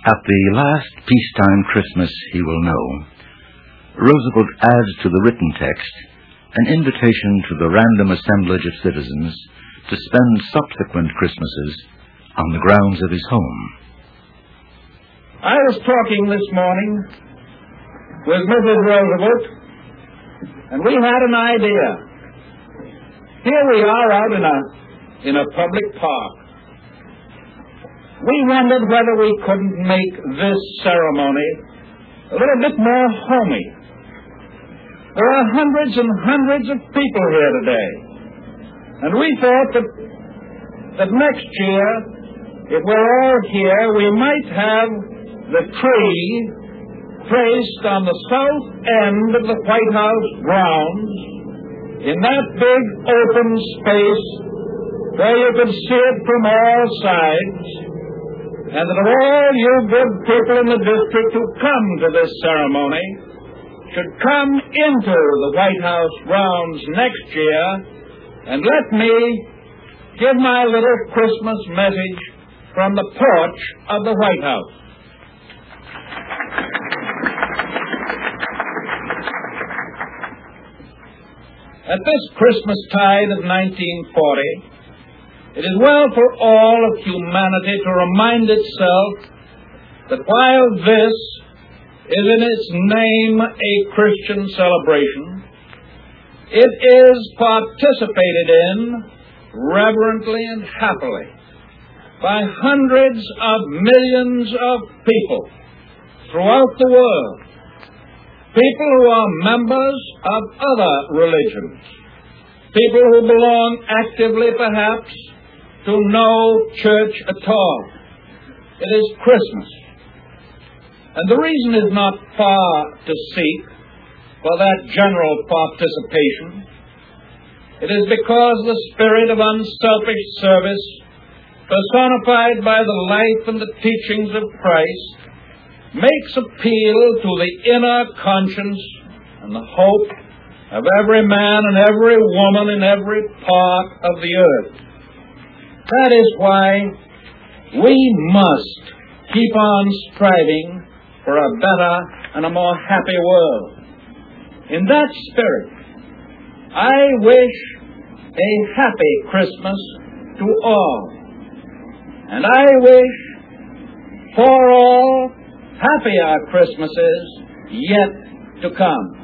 At the last peacetime Christmas he will know, Roosevelt adds to the written text an invitation to the random assemblage of citizens to spend subsequent Christmases on the grounds of his home. I was talking this morning with Mrs. Roosevelt, and we had an idea. Here we are out in a public park. We wondered whether we couldn't make this ceremony a little bit more homey. There are hundreds and hundreds of people here today, and we thought that next year, if we're all here, we might have the tree placed on the south end of the White House grounds in that big open space where you could see it from all sides, and that all you good people in the district who come to this ceremony should come into the White House grounds next year and let me give my little Christmas message from the porch of the White House. At this Christmastide of 1940, it is well for all of humanity to remind itself that while this is in its name a Christian celebration, it is participated in reverently and happily by hundreds of millions of people throughout the world, people who are members of other religions, people who belong actively perhaps to no church at all. It is Christmas. And the reason is not far to seek for that general participation. It is because the spirit of unselfish service, personified by the life and the teachings of Christ, makes appeal to the inner conscience and the hope of every man and every woman in every part of the earth. That is why we must keep on striving for a better and a more happy world. In that spirit, I wish a happy Christmas to all. And I wish for all happier Christmases yet to come.